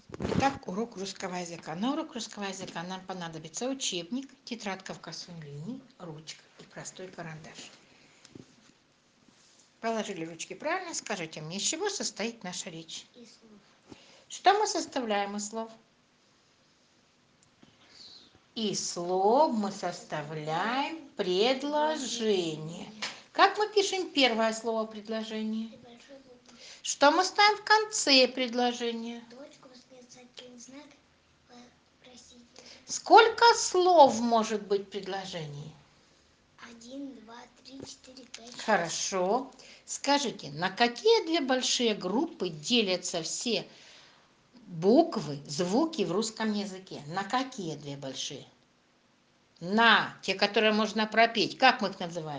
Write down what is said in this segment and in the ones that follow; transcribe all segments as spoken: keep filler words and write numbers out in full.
Итак, урок русского языка. На урок русского языка нам понадобится учебник, тетрадка в косой линии, ручка и простой карандаш. Положили ручки правильно? Скажите мне, из чего состоит наша речь? Из слов. Что мы составляем из слов? Из слов мы составляем предложение. Как мы пишем первое слово предложения? Что мы ставим в конце предложения? Точку, восклицательный знак, вопросительный. Сколько слов может быть в предложении? Один, два, три, четыре, пять, шесть. Хорошо. Скажите, на какие две большие группы делятся все буквы, звуки в русском языке? На какие две большие? На те, которые можно пропеть. Как мы их называем?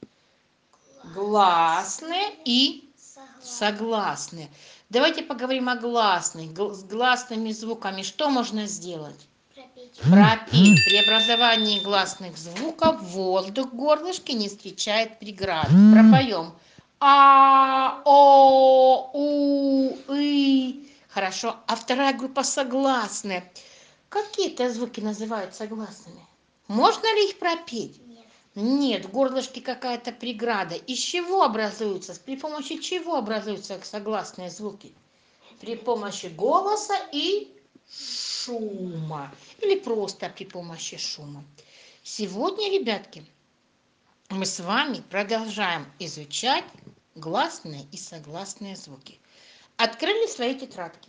Гласные и согласные. Давайте поговорим о гласных. С гласными звуками что можно сделать? Пропеть. Пропеть. При образовании гласных звуков воздух в горлышке не встречает преград. Пропоем. А, О, У, И. Хорошо. А вторая группа согласные. Какие это звуки называют согласными? Можно ли их пропеть? Нет. Нет, в горлышке какая-то преграда. Из чего образуются? При помощи чего образуются согласные звуки? При помощи голоса и шума. Или просто при помощи шума. Сегодня, ребятки, мы с вами продолжаем изучать гласные и согласные звуки. Открыли свои тетрадки.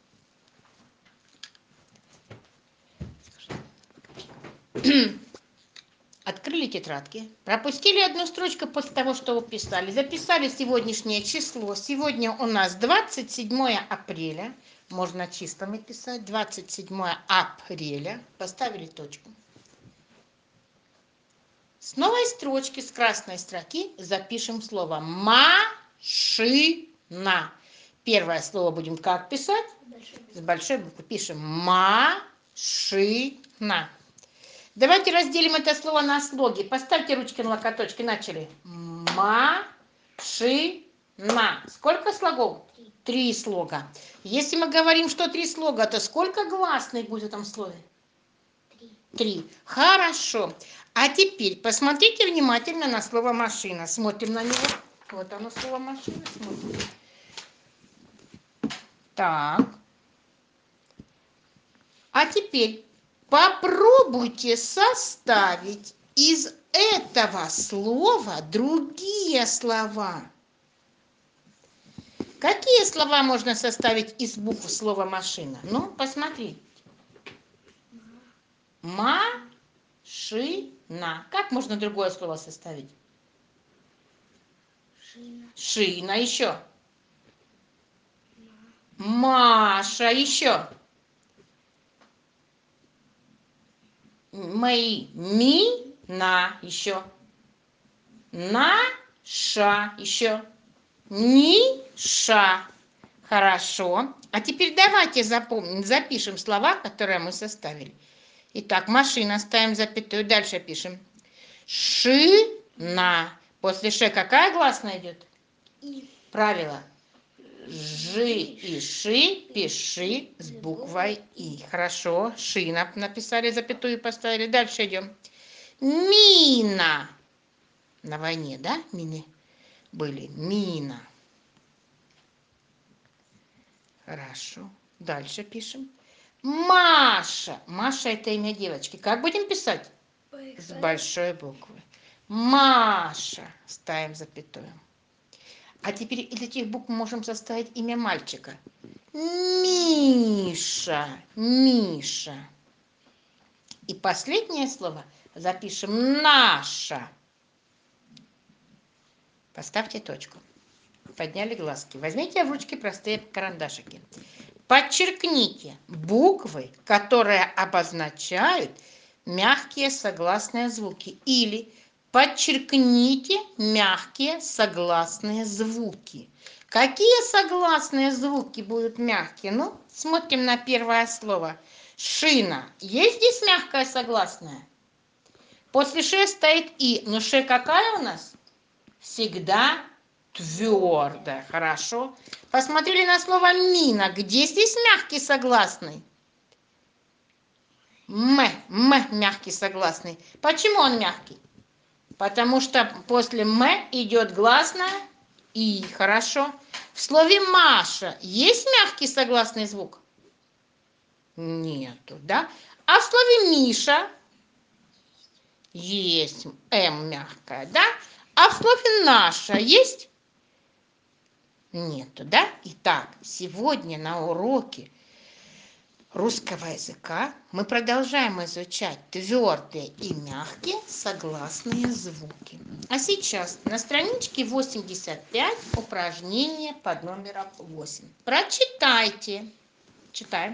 Открыли тетрадки, пропустили одну строчку после того, что вы писали, записали сегодняшнее число. Сегодня у нас двадцать седьмое апреля, можно числами писать, двадцать седьмое апреля, поставили точку. С новой строчки, с красной строки запишем слово машина. Первое слово будем как писать? С большой буквы пишем машина. Давайте разделим это слово на слоги. Поставьте ручки на локоточки. Начали. Машина. Сколько слогов? Три. Три слога. Если мы говорим, что три слога, то сколько гласных будет в этом слове? Три. Три. Хорошо. А теперь посмотрите внимательно на слово машина. Смотрим на него. Вот оно, слово машина. Смотрим. Так. А теперь попробуйте составить из этого слова другие слова. Какие слова можно составить из букв слова машина? Ну, посмотри. Машина. Как можно другое слово составить? Шина. Шина еще. Маша еще. Мои. Мина еще. Наша еще. Ниша. Хорошо. А теперь давайте запомним, запишем слова, которые мы составили. Итак, машина, ставим запятую, дальше пишем. Шина. После ш какая гласная идет? И. Правило. Жи и ши пиши с буквой И. Хорошо. Шина написали, запятую поставили. Дальше идем. Мина. На войне, да, мины были? Мина. Хорошо. Дальше пишем. Маша. Маша это имя девочки. Как будем писать? Большой. С большой буквы. Маша. Ставим запятую. А теперь из этих букв мы можем составить имя мальчика. Миша. Миша. И последнее слово запишем наша. Поставьте точку. Подняли глазки. Возьмите в ручки простые карандашики. Подчеркните буквы, которые обозначают мягкие согласные звуки. Или подчеркните мягкие согласные звуки. Какие согласные звуки будут мягкие? Ну, смотрим на первое слово. Шина. Есть здесь мягкое согласное? После ш стоит и. Но ш какая у нас? Всегда Твердое. Хорошо. Посмотрели на слово мина. Где здесь мягкий согласный? М. М мягкий согласный. Почему он мягкий? Потому что после м идет гласная и. Хорошо. В слове Маша есть мягкий согласный звук? Нету, да? А в слове Миша есть м мягкая, да? А в слове наша есть? Нету, да? Итак, сегодня на уроке русского языка мы продолжаем изучать твердые и мягкие согласные звуки. А сейчас на страничке восемьдесят пять упражнение под номером восемь. Прочитайте. Читаем.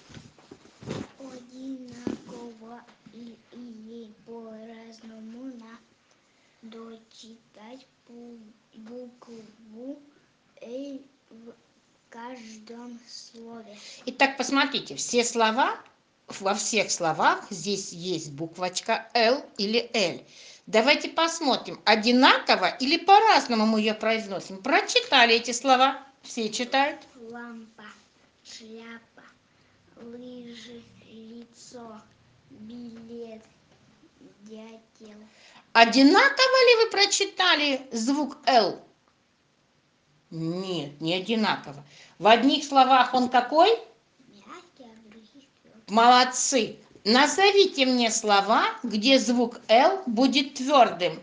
Одинаково и, или по-разному надо читать букву «Л» в каждом слове. Итак, посмотрите, все слова, во всех словах здесь есть буквочка Л или Л. Давайте посмотрим, одинаково или по-разному мы ее произносим. Прочитали эти слова? Все читают? Лампа, шляпа, лыжи, лицо, билет, дятел. Одинаково ли вы прочитали звук Л? Нет, не одинаково. В одних словах он какой? Мягкий, а в других твердый. Молодцы. Назовите мне слова, где звук Л будет твердым.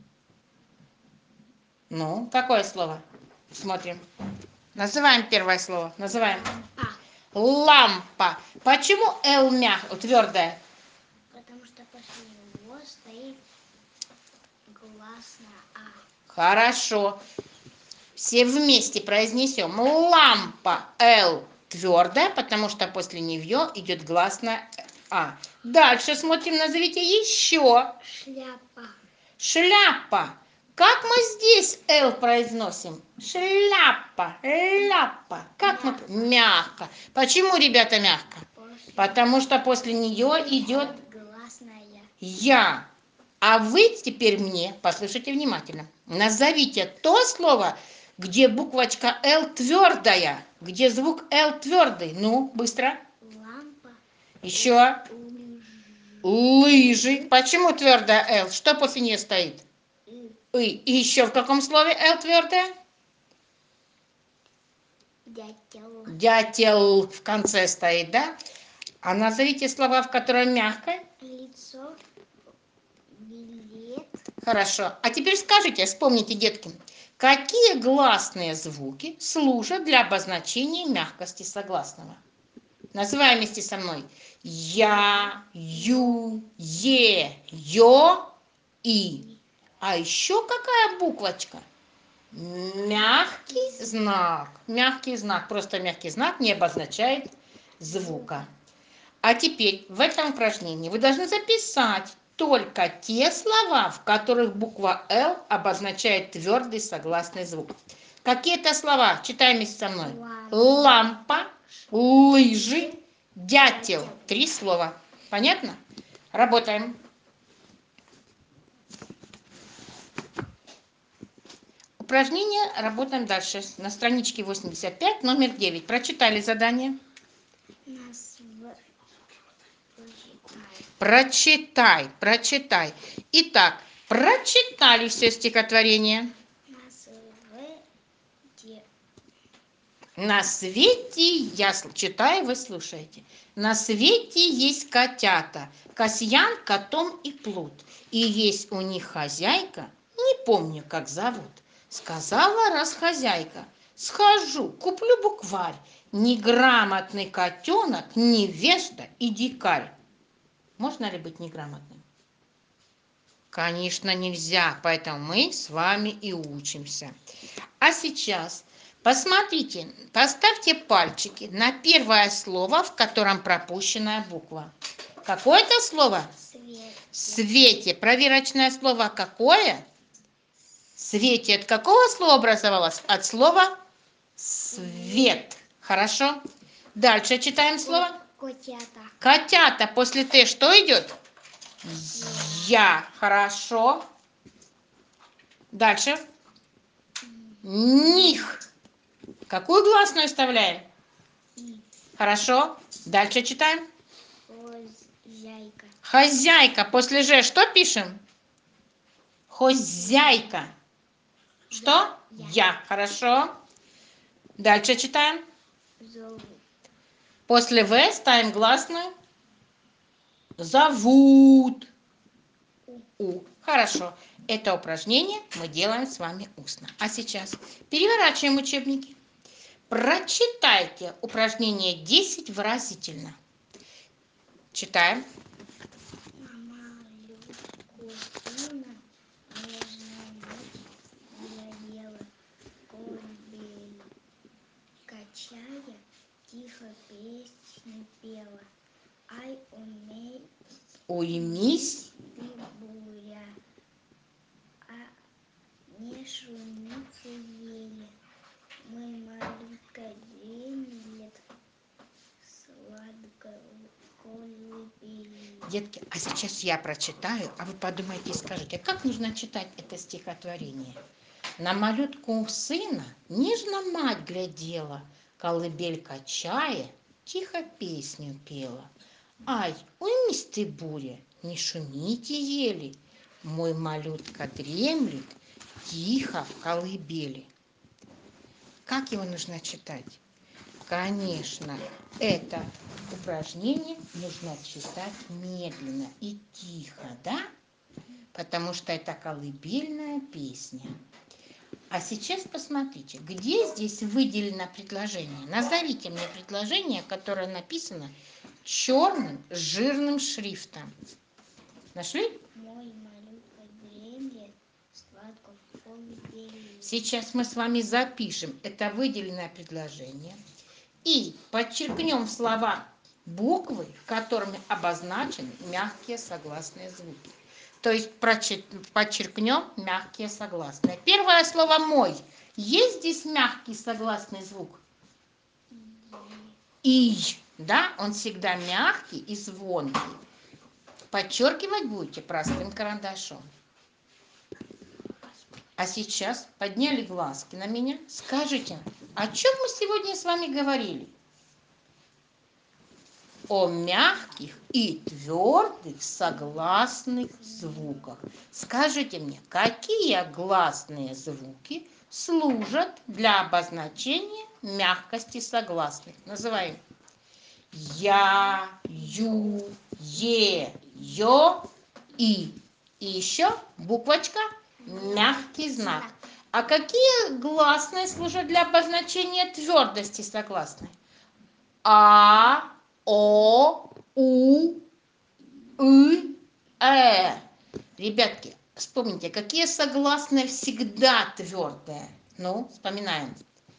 Ну, какое слово? Смотрим. Называем первое слово. Называем. Лампа, Лампа. Почему Л мягкая, твердая? потому что после него стоит гласная А. Хорошо. Все вместе произнесем. Лампа. Л твердая, потому что после нее идет гласная А. Дальше смотрим. Назовите еще. Шляпа, Шляпа. Как мы здесь Л произносим? Шляпа, ляпа. Как мы? Мягко. Почему, ребята, мягко? после Потому что после нее идет гласная я. А вы теперь мне, послушайте внимательно, назовите то слово, где буквочка Л твердая, где звук Л твердый. Ну, быстро. лампа, Еще. лыжи, Лыжи. Почему твердая Л? Что после нее стоит? и И. И еще в каком слове Л твердая? дятел. Дятел в конце стоит, да? А назовите слова, в котором мягкое. Лицо, билет, Хорошо. А теперь скажите, вспомните, детки, какие гласные звуки служат для обозначения мягкости согласного? Называем вместе со мной. Я, ю, е, ё, и. А еще какая буквочка? Мягкий знак. Мягкий знак. Просто мягкий знак не обозначает звука. А теперь в этом упражнении вы должны записать только те слова, в которых буква Л обозначает твердый согласный звук. Какие это слова? Читаем вместе со мной. Лампа, лыжи, дятел. Три слова. Понятно? Работаем. Упражнение работаем дальше. На страничке восемьдесят пять, номер девять. Прочитали задание? нас Прочитай, прочитай. Итак, прочитали все стихотворение. на свете На свете, я читаю, вы слушаете. На свете есть котята, Касьян, Котом и Плут. И есть у них хозяйка, не помню, как зовут. Сказала раз хозяйка, схожу, куплю букварь. Неграмотный котенок, невежда и дикарь. Можно ли быть неграмотным? Конечно, нельзя, поэтому мы с вами и учимся. А сейчас посмотрите, поставьте пальчики на первое слово, в котором пропущенная буква. Какое это слово? свет, Свете. Проверочное слово какое? Свете. От какого слова образовалось? От слова свет. Хорошо. Дальше читаем слово. котята, Котята. После Т что идет? Я. Хорошо. Дальше. них. Какую гласную вставляем? И. Хорошо. Дальше читаем. Хозяйка. Хозяйка. После «ж» что пишем? Хозяйка. Что? Я. Я. Хорошо. Дальше читаем. Зовут. После «в» ставим гласную. Зовут. У. Хорошо. Это упражнение мы делаем с вами устно. А сейчас переворачиваем учебники. Прочитайте упражнение десять выразительно. Читаем. Малютку сына нежно мать глядела, колыбель качая, тихо песню пела. Ай, умей Уймись. ты, буря, а не шумите еле. Мой малютка дремлет сладко в колыбели. Детки, а сейчас я прочитаю, а вы подумайте и скажите, как нужно читать это стихотворение? На малютку сына нежно мать глядела, колыбель качая, тихо песню пела. Ай, уймись ты, буря, не шумите ели, мой малютка дремлет тихо в колыбели. Как его нужно читать? Конечно, это упражнение нужно читать медленно и тихо, да? Потому что это колыбельная песня. А сейчас посмотрите, где здесь выделено предложение. Назовите мне предложение, которое написано черным жирным шрифтом. Нашли? Мой малютка дремлет сладко в колыбели. Сейчас мы с вами запишем это выделенное предложение и подчеркнем слова буквы, которыми обозначены мягкие согласные звуки. То есть подчеркнем мягкие согласные. Первое слово «мой». Есть здесь мягкий согласный звук? И. Да, он всегда мягкий и звонкий. Подчеркивать будете простым карандашом. А сейчас подняли глазки на меня. Скажите, о чем мы сегодня с вами говорили? О мягких и твердых согласных звуках. Скажите мне, какие гласные звуки служат для обозначения мягкости согласных? Называем. Я, ю, е, ё, и. И еще буквочка мягкий знак. А какие гласные служат для обозначения твердости согласной? А, О, У, И, Э. Ребятки, вспомните, какие согласные всегда твердые? Ну, вспоминаем.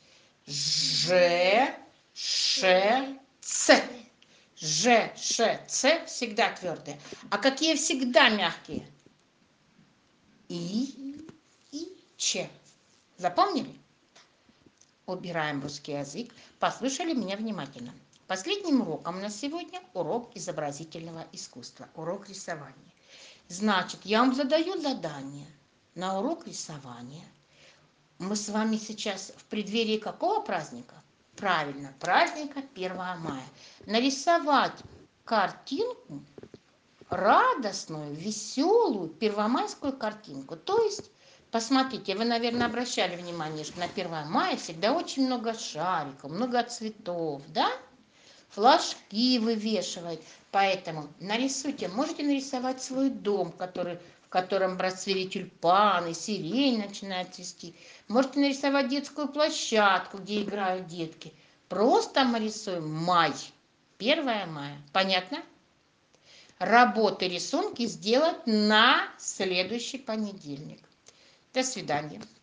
Ж, Ш, Ц. Ж, Ш, Ц всегда твердые. А какие всегда мягкие? И, И, Ч. Запомнили? Убираем русский язык. Послушали меня внимательно. Последним уроком на сегодня урок изобразительного искусства, урок рисования. Значит, я вам задаю задание на урок рисования. Мы с вами сейчас в преддверии какого праздника? Правильно, праздника первого мая. Нарисовать картинку, радостную, веселую, первомайскую картинку. То есть, посмотрите, вы, наверное, обращали внимание, что на первое мая всегда очень много шариков, много цветов, да? Флажки вывешивают. Поэтому нарисуйте, можете нарисовать свой дом, который, в котором расцвели тюльпаны, сирень начинает цвести. Можете нарисовать детскую площадку, где играют детки. Просто мы рисуем май, первое мая. Понятно? Работы, рисунки сделать на следующий понедельник. До свидания.